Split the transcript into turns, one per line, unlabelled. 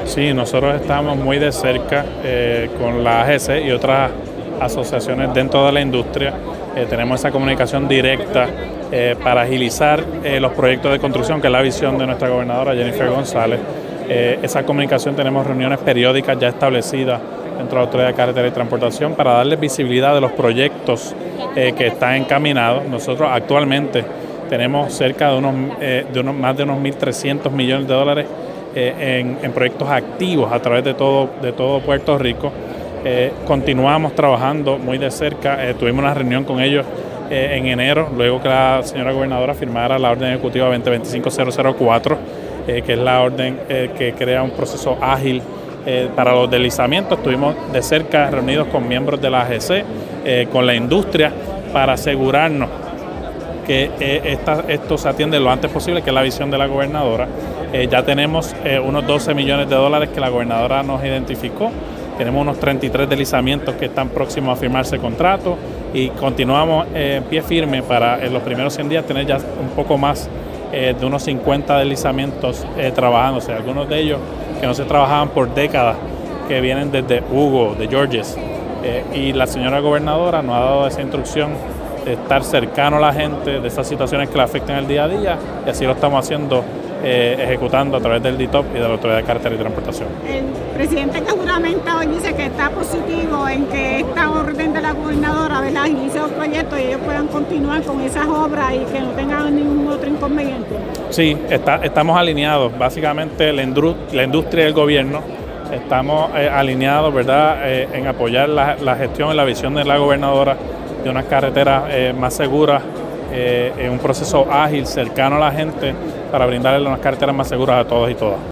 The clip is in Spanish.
Sí, nosotros estamos muy de cerca con la AGC y otras asociaciones dentro de la industria. Tenemos esa comunicación directa para agilizar los proyectos de construcción, que es la visión de nuestra gobernadora Jennifer González. Esa comunicación, tenemos reuniones periódicas ya establecidas dentro de la Autoridad de Carretera y Transportación para darles visibilidad de los proyectos que están encaminados. Nosotros actualmente tenemos cerca de más de unos 1.300 millones de dólares en proyectos activos a través de todo Puerto Rico. Continuamos trabajando muy de cerca. Tuvimos una reunión con ellos en enero, luego que la señora gobernadora firmara la orden ejecutiva 2025-004, que es la orden que crea un proceso ágil para los deslizamientos. Estuvimos de cerca reunidos con miembros de la AGC, con la industria, para asegurarnos que esto se atiende lo antes posible, que es la visión de la gobernadora. Ya tenemos unos 12 millones de dólares que la gobernadora nos identificó. Tenemos unos 33 deslizamientos que están próximos a firmarse contrato y continuamos en pie firme para en los primeros 100 días tener ya un poco más de unos 50 deslizamientos trabajándose. Algunos de ellos que no se trabajaban por décadas, que vienen desde Hugo, de Georges. Y la señora gobernadora nos ha dado esa instrucción de estar cercano a la gente, de esas situaciones que la afectan el día a día, y así lo estamos haciendo, ejecutando a través del DITOP y de la Autoridad de Carretera y Transportación.
El presidente que juramenta hoy dice que está positivo en que esta orden de la gobernadora, ¿verdad?, agilice los proyectos y ellos puedan continuar con esas obras y que no tengan ningún otro inconveniente.
Sí, estamos alineados, básicamente la industria y el gobierno estamos alineados, ¿verdad?, en apoyar la gestión y la visión de la gobernadora de unas carreteras más seguras, en un proceso ágil, cercano a la gente, para brindarle unas carreteras más seguras a todos y todas.